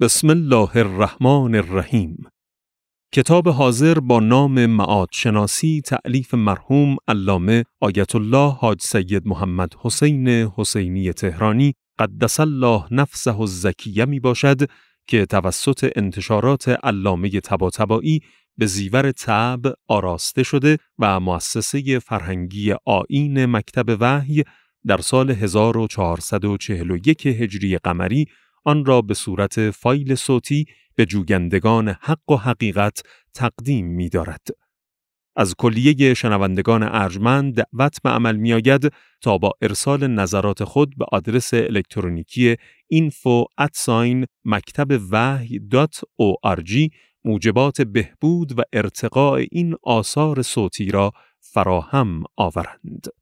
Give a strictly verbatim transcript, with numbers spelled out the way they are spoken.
بسم الله الرحمن الرحیم. کتاب حاضر با نام معاد شناسی تألیف مرحوم علامه آیت الله حاج سید محمد حسین حسینی تهرانی قدس الله نفسه الزکیه می باشد که توسط انتشارات علامه طباطبایی به زیور طبع آراسته شده و مؤسسه فرهنگی آیین مکتب وحی در سال هزار و چهارصد و چهل و یک هجری قمری آن را به صورت فایل صوتی به جویندگان حق و حقیقت تقدیم می دارد. از کلیه شنوندگان ارجمند دعوت به عمل می آید تا با ارسال نظرات خود به آدرس الکترونیکی اینفو ات مکتب وحی دات او آر جی موجبات بهبود و ارتقاء این آثار صوتی را فراهم آورند.